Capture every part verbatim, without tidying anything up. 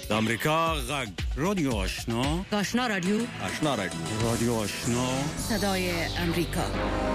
د امریکا غږ رادیو آشنا آشنا رادیو آشنا رادیو رادیو آشنا صدای امریکا.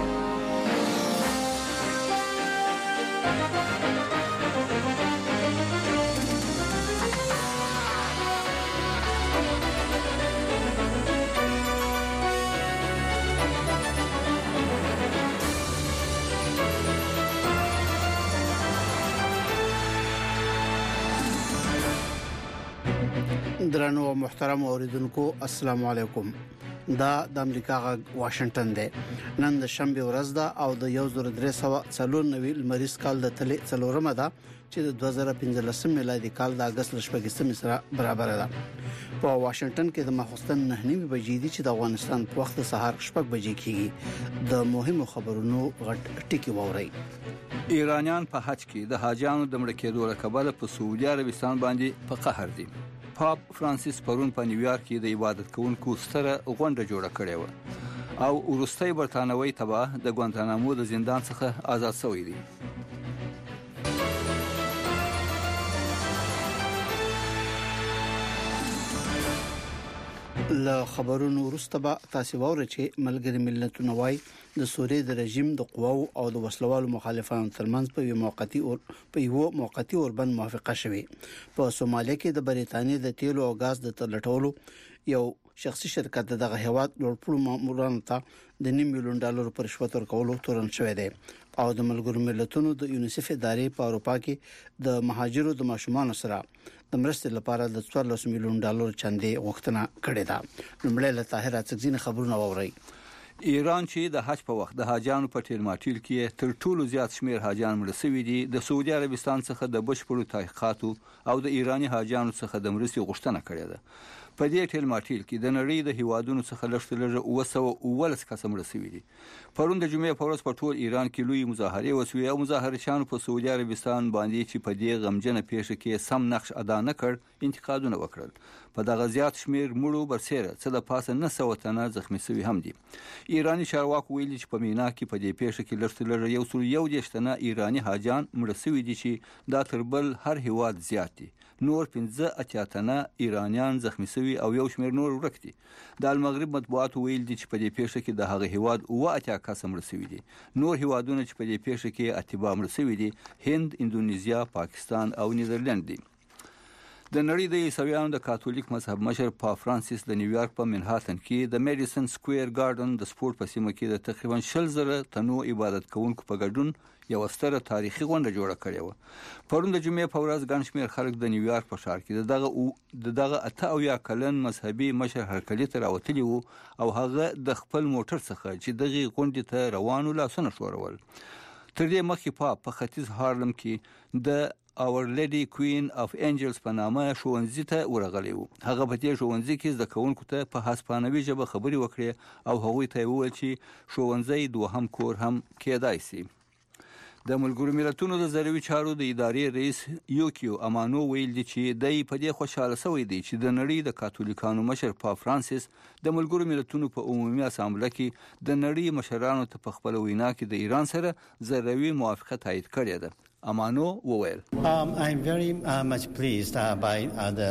درنو او محترم اوریدونکو السلام علیکم. دا د امریکا غږ واشنگټن دی. نن د شنبه ورځ ده او د یو زر درې سوه څلور نوي لمریز کال د تلې څلورمه ده چې د دوه زره پنځلس میلادي کال د اگست لشپږم سره برابر ده. په واشنگټن کې د ماخوستن نه نیمه بجې دي چې د افغانستان په وخت سهار شپږ بجې کېږي. د مهمو خبرونو غټ ټکی ووري. ایرانیان په حج کې د حاجانو د مړ کېدو له کبله په سعودي عربستان باندې په قهر دي. پاپ فرانسیس پرون په نیویارک کې د عبادت کوونکو ستره غونډه جوړه کړې و او وروستي برتانوي تبع د ګوانتانامو د زندان څخه آزاد شوی دی. له خبرونو وروسته به تاسو وره چې ملګری ملتونه وايي د سوریې د رژیم د قواو او د وسلوالو مخالفانو ترمنځ په یو موقتی او په یو موقتی اوربند موافقه شوه. په سومالیا کې د بریتانیا د تیلو او غاز د تلټولو یو شخصي شرکت دغه هیواد لوړپوړو مامورانو ته د نیم میلیون ډالر پر رشوت ورکولو تورن شوې ده او د ملګرو ملتونو د یونیسف ادارې په اروپا کې د مهاجرو د ماشومان سره د مرستې لپاره د څوارلس میلیون ډالر چندې غوښتنه کړې ده. لومړی له طاهر اڅکزي خبرونه ووري. ایران چې د حج په وخت د حاجانو په ټیل ماټیل کې تر ټولو زیات شمیر حاجان مړ شوي دي، د سعودي عربستان څخه د بشپړو تحقیقاتو او د ایرانی حاجانو څخه د مرستې غوښتنه کړې ده. په دې ټیل ماټیل کې د نړۍ د هیوادونو څخه لږ تر لږه اوه سوه اوولس کسه مړ شوي دي. پرون د جمعې په ورځ په ټول ایران کې لوی مظاهرې وشوې او مظاهرچیانو په سعودي عربستان باندې چې په دې غمجنه پیښه کې سم نقش ادا نه کړ انتقادونه وکړل. په دغه زیات شمیر مړو برسېره څه د پاسه نه سوه تنه زخمی شوي هم دي. ایرانی چارواکو ویلي چې په مینا کې په دې پیښه کې لږ تر لږه یو سل یو دېرش تنه ایرانی حاجان مړه شوي دي چې دا تر بل هر هیواد زیات دي. نور پنځه اتیا تنه ایرانیان زخمی شوي او یو شمیر نور ورک دي. د المغرب مطبوعاتو ویل دي چې په دې پیښه کې د هغه هیواد اوه اتیا کسه مړه شوي دي. نور هیوادونه چې په دې پیښه کې اتباع مړه شوي دي هند، اندونیزیا، پاکستان او نیدرلند دي. د نړۍ د عیسویانو د کاتولیک مذهب مشر پاپ فرانسیس د نیویارک په منهاتن کې د میډیسن سکوير ګارډن د سپورت په سیمه کې د تقریبا شل زره تنو عبادت کوونکو په ګډون یو ستره تاریخي غونډه جوړه کړې و. پرون د جمعې په ورځ ګڼ شمېر خلک د نیویارک په ښار کې دغه د دغه اته اویا کلن مذهبي مشر هرکلي ته راوتلي وو او هغه د خپل موټر څخه چې دغه غونډې ته روانو لاسونه ښورول. تر دې مخکې پاپ په ختیځ هارلم کې د Our Lady Queen of Angels په نامه ښوونځي ته ورغلی و. هغه په دې ښوونځي کې زده کوونکو ته په هسپانوي ژبه خبرې وکړې او هغوی ته وویل چې ښوونځی دوهم کور هم کېدای شي. د ملګرو ملتونو د ضروري چارو د ادارې رئیس یوکیو امانو ویل دي چې دای په دې خوشاله شوی دی چې د نړۍ د کاتولیکانو مشر پاپ فرانسیس د ملګرو ملتونو په عمومي اسامبله کې د نړۍ مشرانو ته په خپل وینا کې د ایران سره ضروري موافقه تایید کړې ده. امانو وویل um, I'm very uh, much pleased uh, by uh, the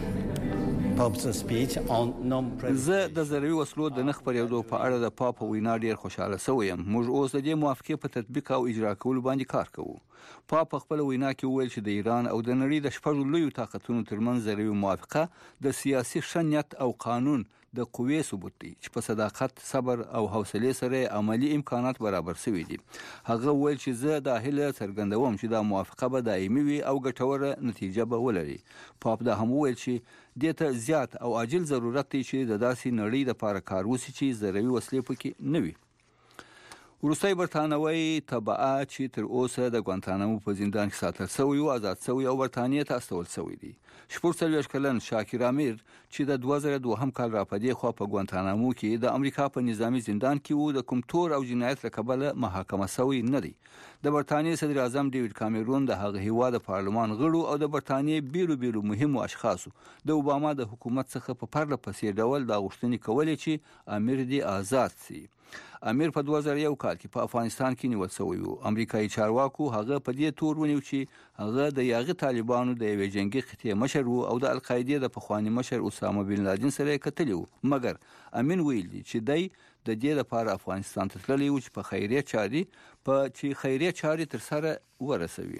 Pope's speech on non-proliferation. زه د ضروري وسلو د نخ پرېږدو په اړه د پاپ وینا ډیر خوشاله شوی یم. موږ اوس د دې موافقې په تطبیق او اجرا کولو باندې کار کوو. پاپ خپل وینا کې وویل چې د ایران او د نړۍ د شپږو لویو طاقتونو ترمنځ ضروري موافقه د سیاسي ښه نیت او قانون د قوې ثبوت دی چې په صداقت، صبر او حوصله سره عملی امکانات برابر شوي دي. هغه ویل چې زه د هیله څرګندوم چې دا موافقه به دایمي وي او ګټوره نتیجه به ولري. پاپ دا هم ویل چې دې ته زیات او عاجل ضرورت دی چې د داسې نړۍ لپاره کار وشي چې ضروري وسلې پکې نه وي. وروستی برتانوي تبعه چې تر اوسه د ګوانتانامو په زندان کې ساتل شوی او آزاد شوی او برتانیې ته استول شوی دی. شپږ څلوېښت کلن شاکر امیر چې د دوه زره دوهم کال راپدې خو په ګوانتانامو کې د امریکا په نظامی زندان کې وو د کوم تور او جنایت له کبله محاکمه شوی نه دی. د برتانیې صدر اعظم ډیوډ کامرون د هغه هیواد پارلمان غړو او د برتانیې بیرو بیرو مهمو اشخاصو د اوباما د حکومت څخه په پرله پسې ډول د غوښتنې کولې چې امیر دی آزاد شي. امیر په دوه زره یو کال کې په افغانستان کې نیول شوی و. امریکایي چارواکو هغه په دې تور ونیو چې هغه د یاغي طالبانو د یوې جنگي قطعې مشر و او د القاعده د پخوانی مشر اسامه بن لادن سره کتلی و. مګر امین ویل چې دای د دې لپاره افغانستان ته تللی و چې په خیریه چاري په چې خیریه چاري تر سره ورسوي.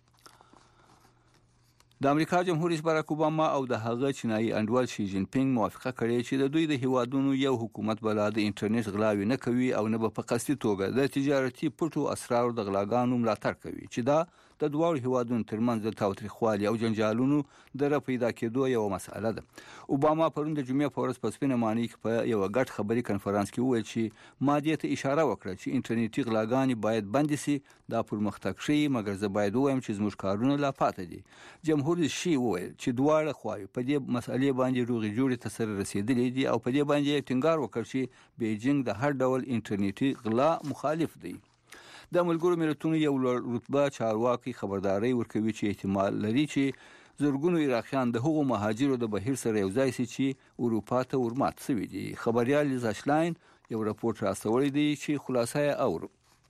د امریکا جمهور رئیس باراک اوباما او د هغه چینایي انډول شي جین پینګ موافقه کړې چې د دوی د هیوادونو یو حکومت بلا د انټرنیټ غلاوي نه کوي او نه په قصدي توګه د تجارتي پټو اسرارو د غلاګانو ملاتړ کوي چې دا د دوه هیوادونو ترمنځ د تاوتریخوالي او جنجالونو د پیدا کېدو یو مسأله ده. اوباما پرون د جمعې په ورځ په سپینه معنی کې په یو غټ خبري کنفرانس کې وویل چې ما دې ته اشاره وکړه چې انټرنیټي غلاګانې باید بند شي. دا پرمختګ شي مګر زه باید وایم چې زموږ کارونه لا پاتې دي. جمهور رئیس شي وویل چې دواړه خواوې په دې مسئلې باندې روغې جوړې ته سره رسیدلې دي او په دې باندې ټینګار وکړ چې بیجینګ د هر ډول انټرنیټي غلا مخالف دی. د ملګرو ملتونو یو رتبه چارواکي خبرداري ورکوي چې احتمال لري چې زرګونو عراقیان د هغو مهاجرو د بهیر سره یو ځای شي چې اروپا ته ورمات شوي دي. خبريال لیزا شلاین یو راپورټ راستولی دی چې خلاصه یې اورو.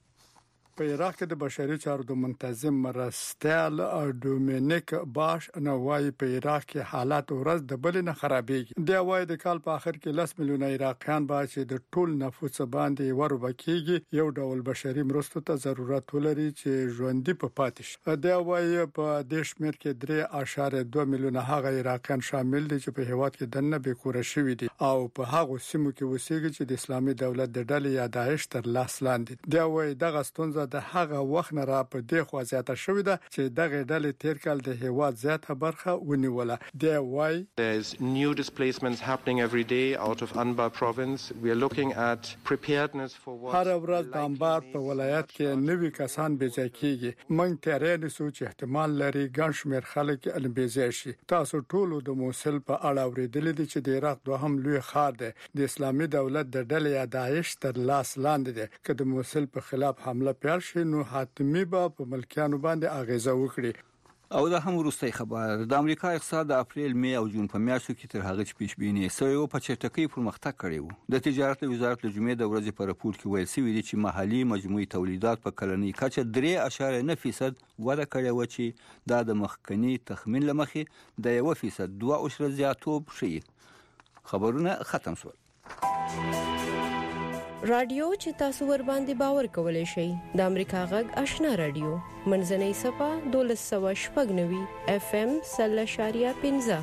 په عراق کې د بشري چارو د منتظم مرستیال ډومینیک باش نه وايي په عراق کې حالات ورځ د بل نه خرابېږي. دی وايي د کال په اخر کې لس میلیونه عراقیان به چې د ټول نفوس باندې ورو بکیږي یو ډول بشري مرستو ته ضرورت ولري چې ژوندۍ په پاتې شي. دی وايي په دې شمېر کې درې اعشاریه دوه میلیونه هغه عراقیان شامل دي چې په هیواد کې دنه به کور شوي دي او په هغه سیمو کې اوسېږي چې د اسلامي دولت د ډلې یا داعش تر لاس لاندې. دی وايي دغه ستونزه د هغه وخت نه را په دې خوا زیاته شوې ده چې دغه ډلې تیر کال د هیواد زیاته برخه ونیوله. دی وايي There's new displacements happening every day out of Anbar province. We are looking at preparedness for what هر ورځ د انبار په ولایت کې نوي کسان بېځای کیږي. موږ تیارې نسو چې احتمال لري ګڼ شمېر خلک البېځای شي. تاسو ټول د موصل په اړه اورېدلې دي چې د عراق دوهم لوی ښار دی د اسلامي دولت د ډلې یا داعش تر لاس لاندې دی. که د موصل په خلاف حمله پیل شي نو حتمی به په ملکیانو باندې اغیزه وکړي. او دا هم وروستي خبر د امریکا اقتصاد د اپریل می او جون په میاشتو کې تر هغه چې پیشبینی سوی او په چټکۍ پرمختګ کړی وو. د تجارت وزارت د جمعې د ورځې په راپور کې ویل شوی دی چې محلي مجموعي تولیدات په کلنۍ کچه درې اعشاریه نه فیصد وده کړې و چې دا د مخکنی تخمین لمخې د یو فیصد دوه عشره زیاتوب شي. خبرونه ختم شول. رادیو چې تاسو ور باندې باور کولای شئ د امریکا غږ آشنا رادیو منځنۍ صفه دولس سوه شپږ نوي اف ام سل شاریه پنځه.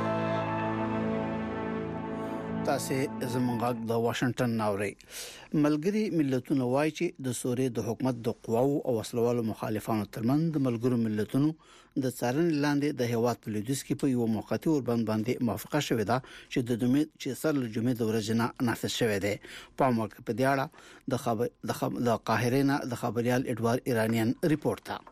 تاسو زموږ غږ د واشنگټن ناوړي. ملګری ملتونو وايي چې د سوریې د حکومت د قواو او وسلوالو مخالفانو ترمنځ د ملګرو ملتونو د څارنې لاندې د هیواد په لویدیځ کې په یو موقتی اوربند باندې موافقه شوې ده چې د دومره چې سر له جمعې د ورځې نه نافذ شوې ده. په موقع په دې اړه د خبر د قاهره نه د خبريال اډوار ایرانیان ریپورت تا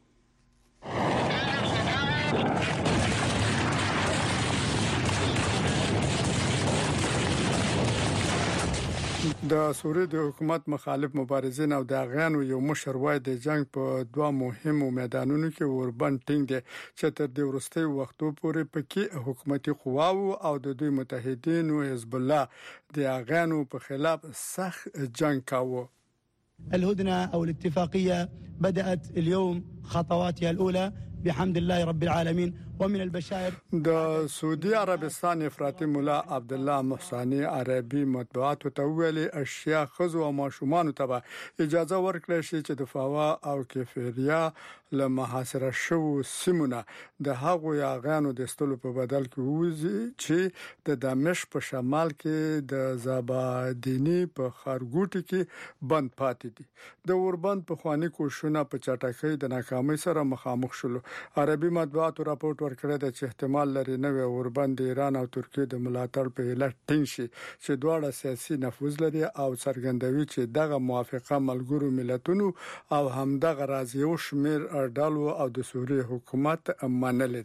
د سوریې د حکومت مخالف مبارزین او د غانو یو مشر وای د جنگ په دوه مهمو میدانونو کې اوربند ټینګ دي چې تر دې وروستي وختو پورې پکې حکومتي قواو او د دوی متحدین او حزب الله د غانو په خلاف سخت جنگ کاوه. الهدنه او الاتفاقيه بدات اليوم خطواتها الاولى بحمد الله رب العالمين ومن البشائر. د سعودي عربستان افراطي مولا عبد الله محساني عربي مطبوعات ته ویلي اشیاء خزو او ماشومان ته اجازه ورکړي شي چې د فاوا او کفریا له محاصره شو سیمونه د هغو یاغانو د استلو په بدل کې وځي چې د دمشق په شمال کې د زابادینی په خارګوټي کې بند پاتې دي. د اوربند په خواني کوشونه په چټکۍ د ناکامۍ سره مخامخ شول. عربي مطبوعات راپورټ ورکړی دی چې احتمال لري نوې اوربند ایران او ترکیه د ملاتړ په اله ټینګ شي چې دواړه سیاسي نفوذ لري او څرګندوي چې دغه موافقه ملګرو ملتونو او همدغه راځي او شمیر ډالو او د سوریې حکومت منلې ده.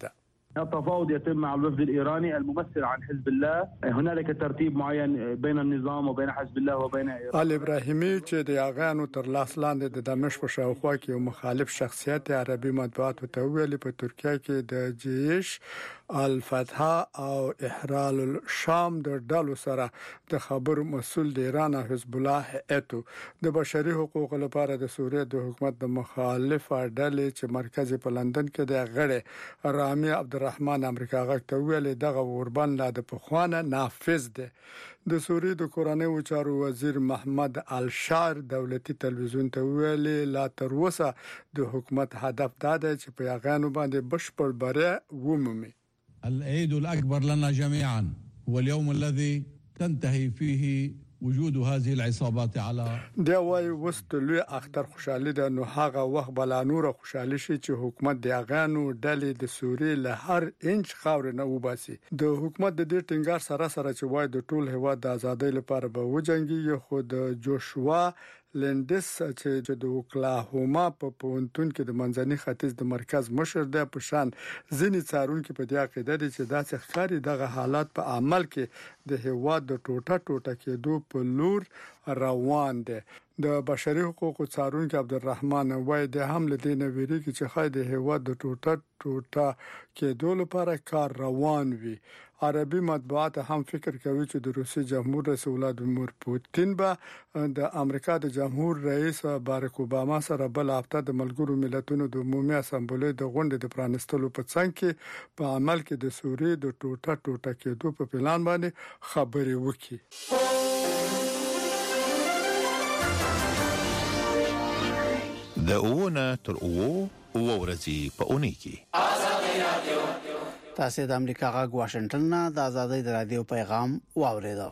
التفاوض يتم مع الوفد الإيراني الممثل عن حزب الله. هنالك ترتيب معين بين النظام وبين حزب الله وبين إيران. ال ابراهیمي چې د یاغانو تر لاس لاندې د دمشق په شاوخوا کې یو مخالف شخصیت عربي مطبوعاتو ته ویلي په ترکیه کې د جیش الفتح او احرار الشام د ډلو سره د خبر مسول د ایران او حزب الله هیئت د بشري حقوقو لپاره د سوریه د حکومت د مخالف ډلې چې مرکز په لندن کې د غړي رامي عبدالرحمن امریکا غږ ته ویلي دغه اوربند لا د پخوانه نافذ دی. د سوریې د کورنۍ چارو وزیر محمد الشار دولتي تلویزیون ته ویلي لا تر اوسه د حکومت هدف دا دی چې په یاغانو باندې بشپړ بری ومومي. العيد الأكبر لنا جميعا هو اليوم الذي تنتهي فيه وجود هذه العصابات على دا وای وستلوی اختر خوشالي ده نو هغه وخت بلا نور خوشالي شي چې حکومت د یاغانو ډلې د سوریې له هر انچ خاور نه وباسي. د حکومت د دې ټینګار سره سره چې وای د ټول هوا د ازادۍ لپاره به وجنګي خو د جوشوا لندس چې د اوکلاهوما په پونتون کې د منځني ختیځ د مرکز مشر د پشان ځینې څارونکو په دې عقیده دي چې دا څه ښکاری دغه حالات په عمل کې د هوا د ټوټه ټوټه کېدو په لور روان دي. د بشري حقوقو څارونکو عبدالرحمن وای د حمله د نویری کې چې خای د هوا د ټوټه ټوټه کېدو لپاره کار روان وي. عربي مطبوعات هم فکر کوي چې د روسي جمهور رئیس ولادیمیر پوتین به د امریکا د جمهور رئیس باراک اوباما سره بل هفته د ملګرو ملتونو د عمومي اسامبلې د غونډې د پرانستلو په څنګ کې په عمل کې د سوریې د ټوټه ټوټه کېدو په پلان باندې خبرې وکړي. د اوونه تر اوو او ورځې په اونۍ کې آزادۍ رادیو تاسو د امریکا غږ واشنگټن نه د آزادۍ رادیو پیغام واوریدو.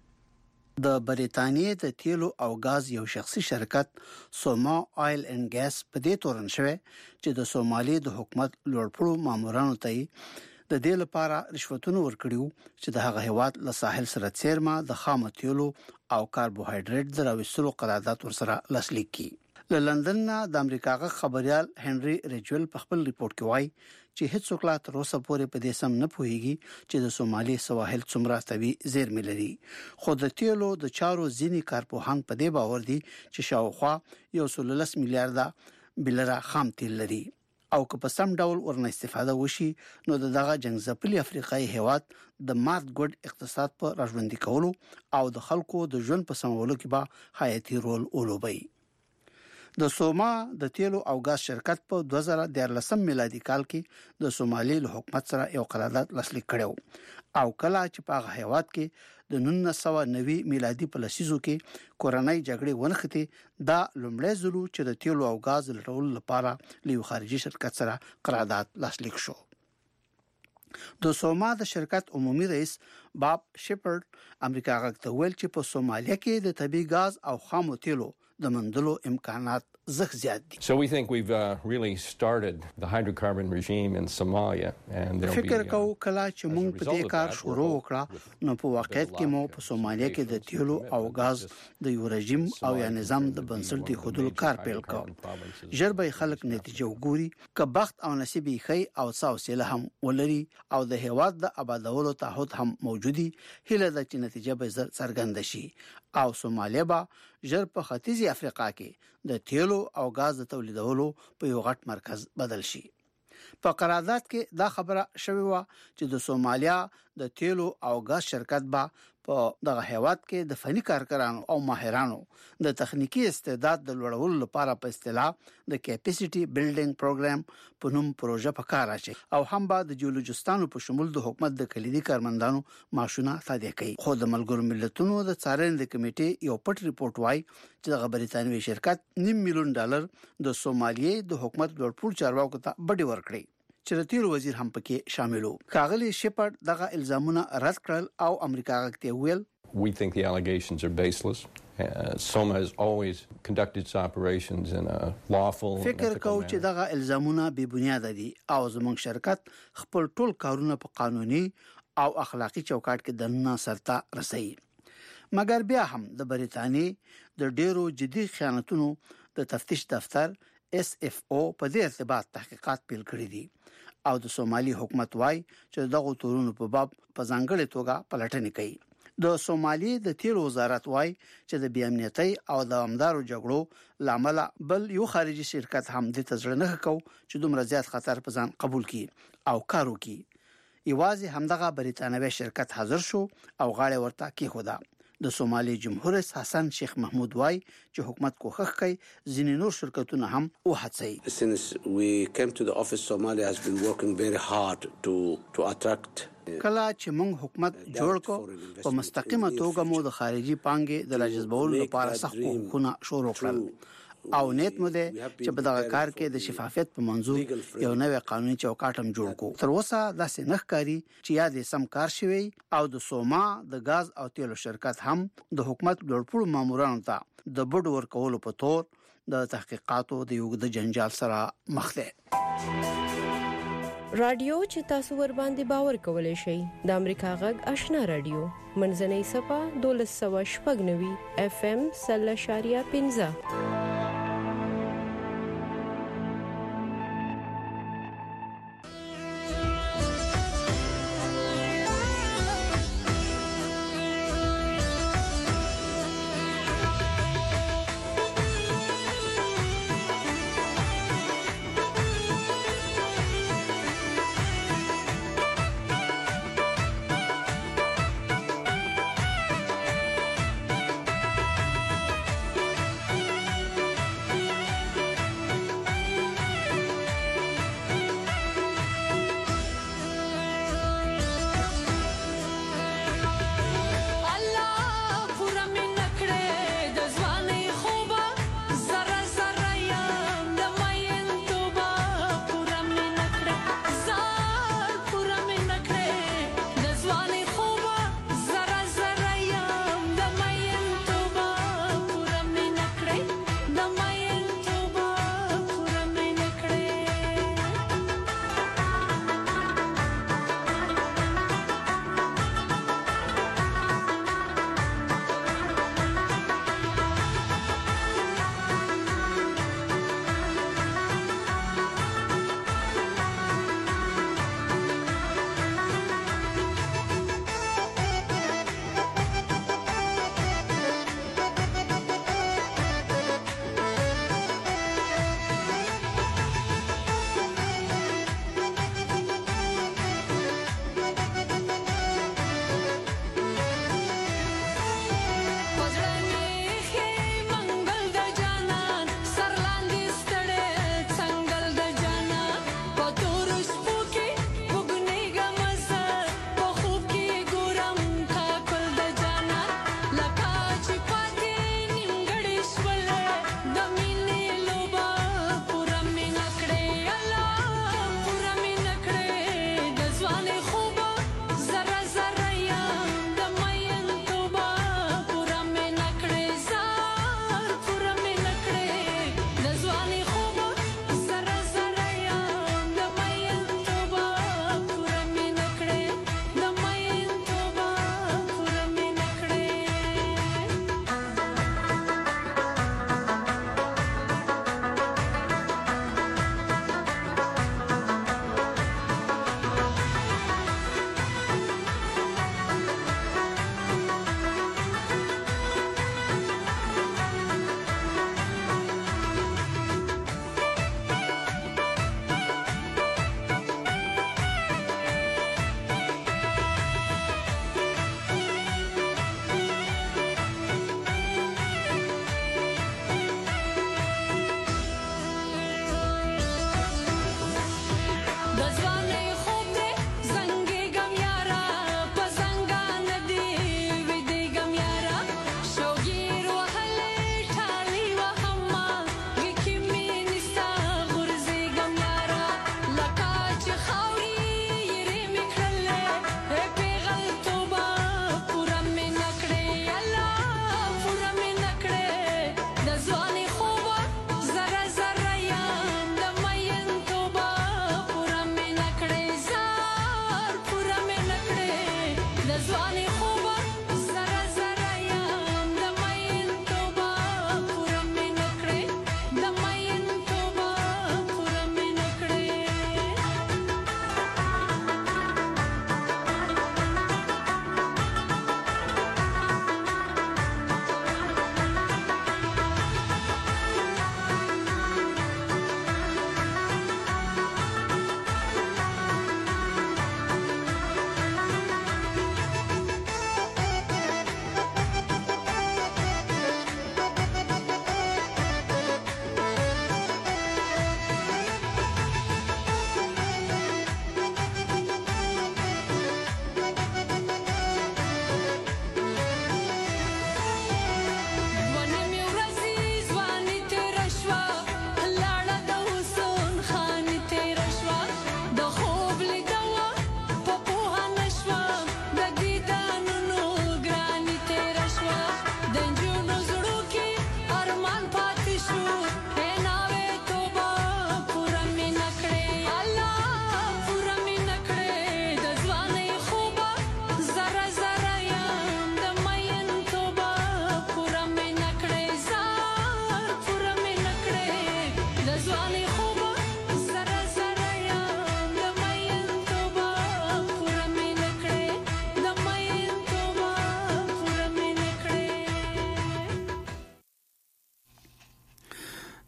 د بریتانیې د تیلو او غاز یو شخصي شرکت سوما آیل اینڈ ګاز په دې تورن شوه چې د سومالي د حکومت لوړپوړو مامورانو ته د دې لپاره رشوتونه ورکړیو چې د هغه هواد له ساحل سره څیرما د خام تیلو او کاربوهایډریټ دراوستلو قرارداد ورسره لاسلیک کړي. له لندن نه د امریکا غږ خبريال هنري ریچول په خپل ریپورت کې وایي چې هیڅ څوک لا تر اوسه پورې په دې سم نه پوهیږي چې د سومالي سواحل څومره طبي زیرمې لري. خو د تیلو د چارو ځینی کارپوهان په دې باور دي چې شاوخوا یو سل لس میلیارډ بلره خام تیل لري او که په سم ډول ورنه استفاده وشي نو دغه جنگزپلي افریقایي هیواد د مارت ګډ اقتصاد په راژوندي کولو او د خلکو د ژوند په سمولو کې به حیاتي رول ولوبي. د سوما د تیلو او غاز شرکت په دوه زره دیارلسم میلادي کال کې د سومالي له حکومت سره یو قرارداد لاسلیک کړو او کله چې په هغه هیواد کې د نولس سوه نوي میلادي په لسیزو کې کورنۍ جګړې ونښتې دا لومړی ځل چې د تیلو او غاز لټولو لپاره له خارجي شرکت سره قرارداد لاسلیک شو. د سوما د شرکت عمومي رئیس باب شپرد امریکا غږ ته ویل چې په سومالیا کې د طبي غاز او خامو تیلو د مندلو امکانات زخ زیات دي. So we think we've uh, really started the hydrocarbon regime in Somalia and there will be فکر کو کله چې موږ په دې کار شروع وکړه نو په واقعیت کې مو په سومالیا کې د تیلو او غاز د یو رژیم او یا نظام د بنسټ دی خودلو کار پیل کړ. ژر به خلک نتیجه وګوري که بخت او نصیب یې خی او ساوسله هم ولري او د هیواد د آبادولو تعهد هم موجودي هله د چې نتیجه به زر څرګند شي او سومالیا به ژر په ختیځي افریقا کې د تیلو او غاز د تولیدولو په یو غټ مرکز بدل شي. په قرارداد کې دا خبره شوې و چې د سومالیا د تیلو او غاز شرکت به په دغه هیواد کې د فني کارګرانو او ماهرانو د تخنیکی استعداد د لوړولو لپاره په اصطلاح د کیپاسټي بیلډینګ پروګرام په نوم پروژه په کار اچي او هم به د جیولوجستانو په شمول د حکومت د کلیدي کارمندانو معاشونه تادیه کوي. خو د ملګرو ملتونو د څارنې د کمیټې یو پټ ریپورت وايي چې د بریتانوي شرکت نیم میلیون ډالر د سومالیې د حکومت لوړپوړ چارواکو ته بډې ورکړي چې د تیلو وزیر هم پکې شاملو. کاغلی شپرد دغه الزامونه رد کړل او امریکا غږ ته ویل We think the allegations are baseless. Uh, Soma has always conducted its operations in a lawful and فکر ethical کو manner. چې دغه الزامونه بې بنیاد دي او زموږ شرکت خپل ټول کارونه په قانوني او اخلاقی چوکاټ کې دننه سرته رسوي. مګر بیا هم د بریتانیې د ډیرو جدي خیانتونو د تفتیش دفتر اس اف او په دې ارتباط تحقیقات پیل کړی دي او د سومالي حکومت وای چې دغه تورونو په باب په ځانګړې توګه پلټنې کوي. د سومالي د تیلو وزارت وای چې د بی امنیتي او د امدارو جګړو لامل بل یو خارجي شرکت هم د تزړه نه کو چې دومره زیات خطر په ځان قبول کړي او کارو کړي. یوازې همدغه بریتانوي شرکت حاضر شو او غاړه ورته کېښوده. د سومالي جمهور رئیس حسن شیخ محمود وای چې حکومت کوښښ کوي ځینې نور شرکتونه هم وهڅوي. Since we came to the office, Somalia has been working very hard to to attract. کله چې موږ حکومت جوړ کو په مستقیمه توګه مو د خارجي پانګې د راجذبولو لپاره سخت کوښښونه شروع کړل او نیت مو ده چې په دغه کار کې د شفافیت په منظور یو نوې قانوني چوکاټ هم جوړ کو. تر اوسه دا څنګه ښکاري چې یا د سم کار شوی او د سوما د غاز او تیلو شرکت هم د حکومت لوړپوړو مامورانو ته د بډ ورکولو په تور د تحقیقاتو د یو د جنجال سره مخ ده. رادیو چې تاسو ور باندې باور کولای شئ د امریکا غږ آشنا رادیو منځنۍ صفه دولس سوه شپږ نوي اف ام سل شاریه پنځه.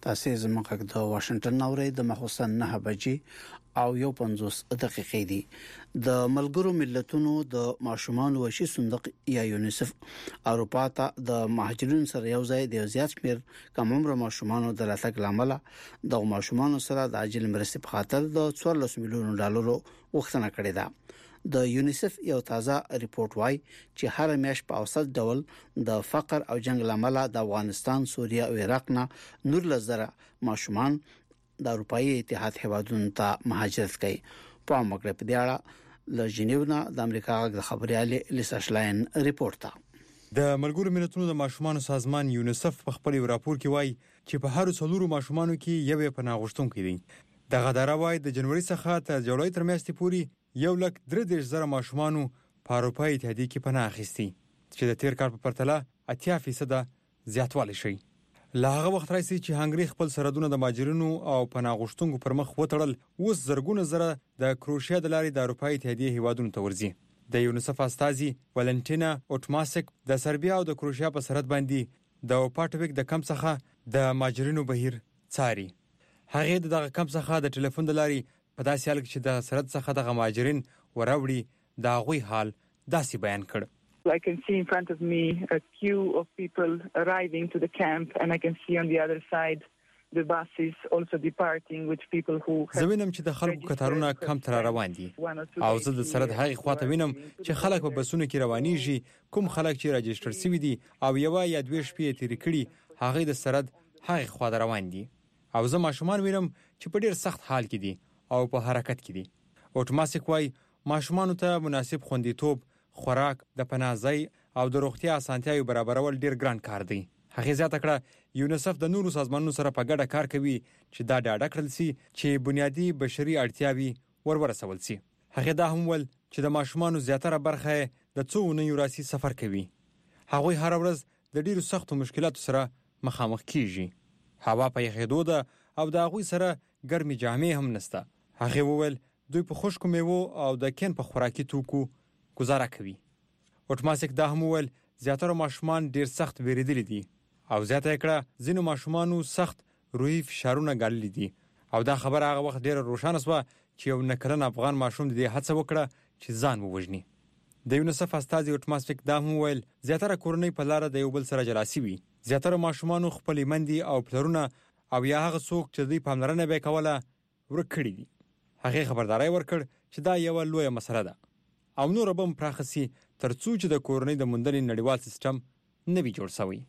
تاسو زموږ د واشنگټن نورې د مخصوصن نه بجې او یو پنځوس دقیقې دي د ملګرو ملتونو د ماشومان وشي صندوق یا یونیسف اروپا ته د مهاجرینو سره یو ځای د زیات شمیر کم عمر ماشومان د راتګ لامل د ماشومان سره د عاجل مرستې په خاطر د څوارلس میلیون ډالرو وختنه کړې ده د یونیسف یو تازه ریپورت وايي چې هر میاشت په اوسط ډول د فقر او جنگ لامل د افغانستان، سوریه او عراق نه نور لزره ماشومان د اروپאי اتحاد هیوادونو ته مهاجرت کوي. په مګر په دی اړه ل جنیو نه د امریکا غږ خبريال لیسا شلاین ریپورت ده. د ملګرو ملتونو د ماشومان سازمان یونیسف په خپل راپور کې وایي چې په هر څلورو ماشومانو کې یو پناه غوښتونکي دي. د غداره وایي د جنوري څخه تر جولای تر میاشتې پورې یو لک درې دېرش زره ماشومانو په اروپאי اتحادیه کې پناه اخیستي چې د تیر کال په پرتله اتیا فیصد زیاتوالی شي. له هغه وخت راځي چې هنګري خپل سرحدونه د ماجرینو او پناه غوښتونکو پر مخ وتړل، اوس زرګونه زره د کروشیا د لارې د اروپאי اتحادیه هیوادونو ته ورځي. د یونیسف استازي ولنټینا اوټماسک د سربیا او د کروشیا په سرحد باندې د پاټویک د کم څخه د ماجرینو بهیر څاري. هغه دغه کم څخه د ټلیفون د لارې په داسې حال کې چې د سرحد څخه د ماجرین وراوړي دا غوي حال داسې بیان کړ. I can see in front of me a queue of people arriving to the camp, and I can see on the other side the buses also departing with people who زوینم چې د خلکو کتارونه کم تر روان دي او زه د سرحد هغه خواته وینم چې خلک په بسونو کې روانيږي. کوم خلک چې راجستر شوي دي او یو یا دوه شپې تیر کړي هغه د سرحد هغه خواته روان دي او زه ماشومان وینم چې په ډیر سخت حال کې دي او په حرکت کې دي. اوټماسک وايي ماشومان ته مناسب خوندیتوب، خوراک، د پناه ځای او د روغتیا اسانتیاوي برابرول ډیر ګران کار دی. هغه زیاته کړه یونیسف د نورو سازمانونو سره په ګډه کار کوي چې دا ډاډه کړل شي چې بنیادی بشري اړتیاوي ورورسول شي. هغه دا هم ول چې د ماشومانو زیاتره برخه د څو اونیو راسي سفر کوي. هغه هر ورځ د ډیرو سختو مشکلاتو سره مخامخ کیږي. هوا په یخېدو ده او د هغه سره ګرمي جامې هم نشته. هغه وویل دوی په خشکو میوو او د کین په خوراکي توکو گزاره کوي. اوټماسک دا هم ول زیاتره ماشومان ډیر سخت ویریدل دي او زیاته کړه ځینو ماشومانو سخت روحي فشارونه ګالل دي او دا خبره هغه وخت ډیر روښانه شوه چې یو نکرن افغان ماشوم د هڅه وکړه چې ځان ووژني. د یونیسف استازي اوټماسک دا هم ول زیاتره کورنۍ په لار د یو بل سره جلاسي وي. زیاتره ماشومانو خپل مندي او پلرونه او یا هغه څوک چې دوی پاملرنه به کوله ورکړي دي. هغه خبرداري ورکړ چې دا یو لوی مسله ده او نور به پراخسي ترڅو چې د کورنۍ د مندلې نړیوال سیستم نوي جوړ شوی.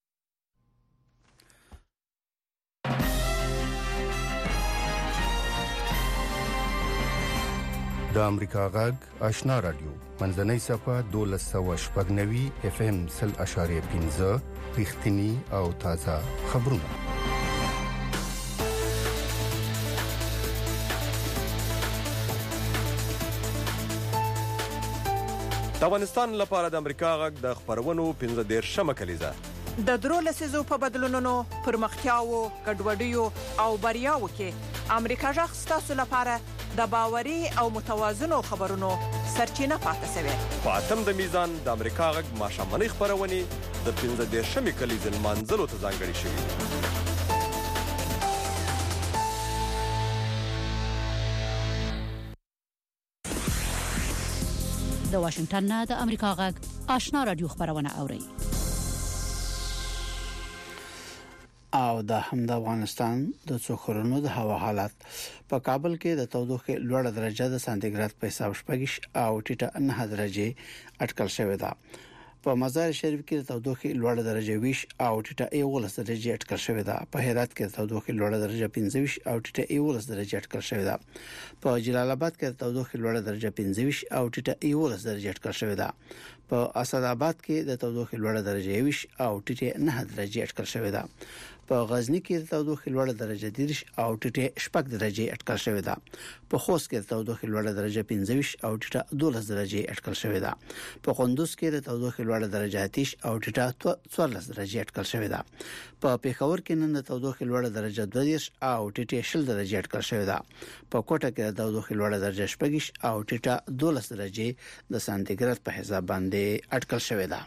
د امریکا غږ آشنا رادیو منځنۍ صفه دولس سوه شپږ نوي اف ام سل اشاریه پنځه رښتینی او تازه خبرونه. د افغانستان لپاره د امریکا غږ د خبرونو پنځه دېرشمه کلیزه د درو لسیزو په بدلونونو، پرمختیاو، ګډوډیو او بریاو کې امریکا غږ ستاسو لپاره د باوري او متوازنو خبرونو سرچینه پاتې شوی. په اتم د میزان د امریکا غږ ماښامنۍ خبرونه د پنځه دېرشمې کلیزې لمانځلو ته ځانګړې شوې. د واشنگټن نه د امریکا غږ آشنا رادیو خبرونه اوري. او د هم د افغانستان د څوخرونو د هوا حالت په کابل کې د تودوخه لوړه درجه د سانتیګراد په حساب شپږ او ټیټه نه درجه اټکل شوې ده. په مزار شریف کې د تودوخه لوړه درجه ویش او ټیټه یوولس درجه اټکل شوې ده. په هرات کې د تودوخه لوړه درجه پنځه ویش او ټیټه یوولس درجه اټکل شوې ده. په جلال آباد کې د تودوخه لوړه درجه پنځه ویش او ټیټه یوولس درجه اټکل شوې ده. په اسد آباد کې د تودوخه لوړه درجه ویش او ټیټه نه درجه اټکل شوې ده. په غزنی کې د تودوخه لوړه درجه دیرش او ټیټه شپږ درجه اټکل شوې ده. په خوست کې د تودوخه لوړه درجه پنځه ویش او ټیټه دولس درجه اټکل شوې ده. په قندوز کې د تودوخه لوړه درجه آتش او ټیټه څوارلس درجه اټکل شوې ده. په پیښور کې نن د تودوخه لوړه درجه دوه او ټیټه شل درجه اټکل شوې ده. په کوټه کې د تودوخه لوړه درجه شپږ او ټیټه دولس درجه د سانتیګراد په حساب باندې اټکل شوې ده.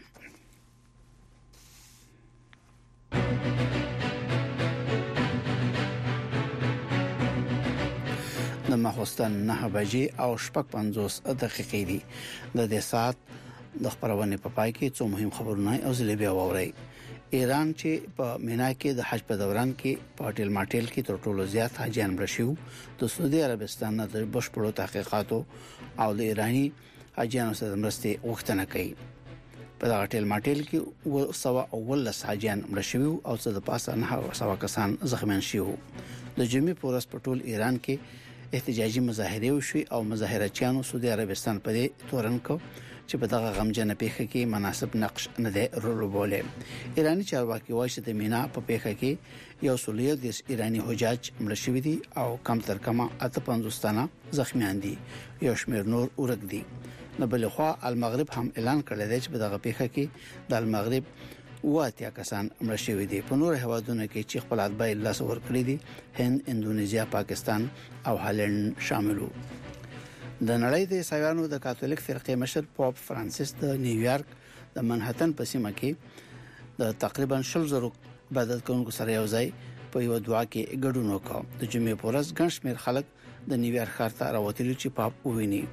د ماخوستن نه بجې او شپږ پنځوس دقیقې دي. د دې سات د خبرونه په پای کې څو مهم خبرونه او زلي بیا ووري. ایران چې په مینا کې د حج په دوران کې په هټل ماټل کې تر ټولو زیات حاجیان برشیو د سعودي عربستان نه د بشپړو تحقیقاتو او د ایرانی حاجیانو سره مرستې غوښتنه کوي. په دغه هټل ماټل کې سوا اول لس حاجیان برشیو او څه د پاسه نه سوا کسان زخمیان شوه. د جمعې پورس په ټول ایران کې احتجاجي مظاهره وشوي او مظاهرچیانو سعودي عربستان په دې تورن کو چې په دغه غمجنه پیښه کې مناسب نقش نه دی رولوبوله. ایرانی چارواکي وایي چې د مینا په پیښه کې یو سولیه د ایرانی حجاج مړ شوي دي او کم تر کمه اته پنځوس تنه زخمیان دي. یو شمېر نور ورک دي. نو بل خو المغرب هم اعلان کړی دی چې په دغه پیښه کې د المغرب واتیا کسان مړ شوي دي. په نور هوادونو کې چې خپل اتباع الله سور کړی دي هند، اندونیزیا، پاکستان او هالند شاملو. د نړۍ د عیسایانو د کاتولیک فرقې مشر پوپ فرانسیس د نیویارک د منهټن په سیمه کې د تقریبا شل زره عبادت کوونکو سره یو ځای په یو دعا کې ګډون وکړ. د جمعې په ورځ ګڼ شمېر خلک د نیویارک ښار ته راوتلي چې پاپ وویني.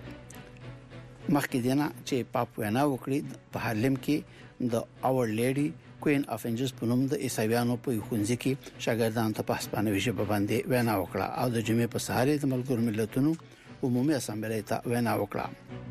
مخکې دینه چې پاپ وینا وکړي په هارلم کې د اور لیډي کوین اف انجلز په نوم د عیسایانو په خونځ کې شاګردانو ته په هسپانوي ژبه باندې وینا وکړه او د جمعې په سهار د ملګرو ملتونو عمومي اسامبلې ته وینا وکړه.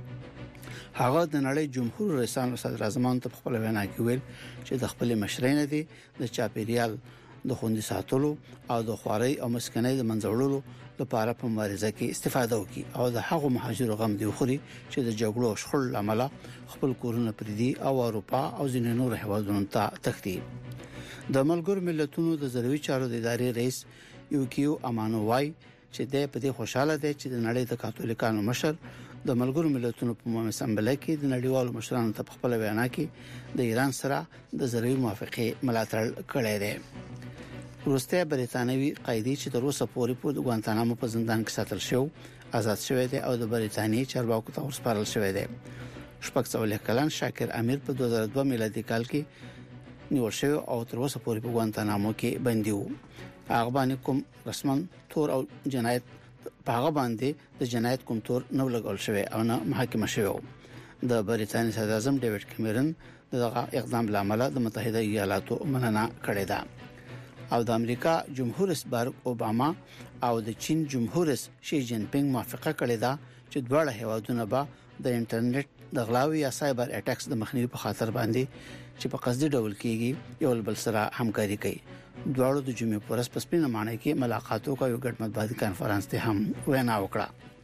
هغه د نړۍ جمهور رئیس صدر اعظم ته خپل وینا کې ویل چې د خپل مشرین دي د چاپیریال د خوندي ساتلو او د خواري او مسکنۍ د منځوړلو لپاره په مبارزه کې استفاده وکړي او د هغو مهاجرو غم دی خوري چې د جګړو او شخړو لامل خپل کورونه پریدي او اروپا او ځینې نور هیوادونو ته تختی. د ملګرو ملتونو د ضروري چارو د ادارې رئیس یو کیو امانو وای چې د په دې خوشاله دی چې د نړۍ د کاتولیکانو مشر د ملګرو ملتونو په عمومي اسامبلې کې د نړیوالو مشرانو ته خپل وینا کې د ایران سره د ضروري موافقه ملاتړ کړی دی. روسته بریتانوي قیدی چې تر اوسه پورې په ګوانتانامو په زندان کې ساتل شو آزاد شوی دی او د بریتانیې چارواکو ته ورسپارل شوی دی. شپږ څولې کلن شاکر امیر په دوه زره دوه میلادي کال کې نیول شو او تر اوسه پورې په ګوانتانامو کې بندي و. هغه باندې کوم رسمن تور او جنایت په هغه باندې د جنایت کوم تور نو لګول شوی او نه محاکمه شوی. د بریتانیا صدر اعظم ډیوډ کیمرون دغه اقدام لامل د متحده ایالاتو مننه کړې ده او د امریکا جمهور رئیس باراک اوباما او د چین جمهور رئیس شي جین پینګ موافقه کړې ده چې دواړه هیوادونه به د انټرنیټ د غلاوي یا سایبر اټیکس د مخنیوي په خاطر باندې چې په قصدي ډول کېږي یو بل سره همکاري کوي. دواړو د جمعې په ورځ په سپینه معنی کې ملاقاتو کوي او ګډ مطبوعاتي کانفرنس ته هم وینا وکړه.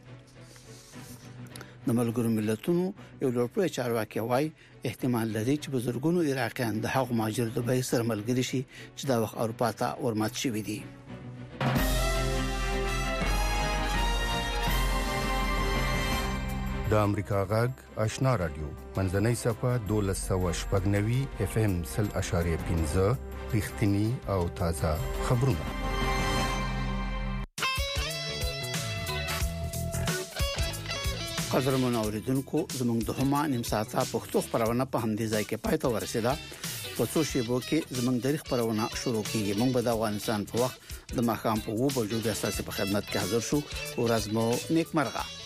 د ملګرو ملتونو یو لوړپوړی چارواکي وایي احتمال لري چې بزرګونو عراقیان د هغو مهاجرو د به سره ملګري شي چې دا وخت اروپا ته ورمات شوي دي. د امریکا غږ آشنا رادیو منځنۍ صفه دولس سوه شپږ نوي اف ام سل اشاریه پنځه رښتینی او تازه خبرونه. قدرمن اوریدونکو زموږ د هما نیم ساعته پښتو خبرونه په همدې ځای کې پای ته ورسیده. په څو شیبو کې زموږ د خبرونه شروع کیږي. موږ به د افغانستان په وخت د ماښام په وو بجو د اساسي په خدمت کې حاضر شو. ورځ مو نیک مرغه.